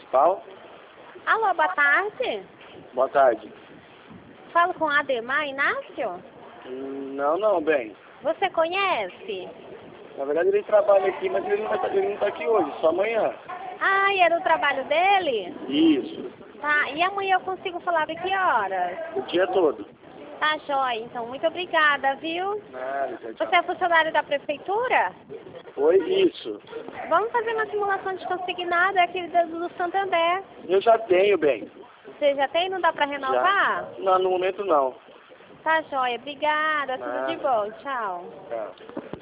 municipal. Alô, boa tarde. Boa tarde. Falo com Ademar Inácio? Não, bem. Você conhece? Na verdade ele trabalha aqui, mas ele não tá aqui hoje, só amanhã. Ah, e era o trabalho dele? Isso. Tá, e amanhã eu consigo falar de que horas? O dia todo. Tá, jóia. Então, muito obrigada, viu? Nada, tchau. Você é funcionário da prefeitura? Foi isso. Vamos fazer uma simulação de consignado, é aquele do Santander. Eu já tenho, bem. Você já tem? Não dá pra renovar? Já. Não, no momento não. Tá, jóia. Obrigada. Tudo Nada. de bom. Tchau. Tchau.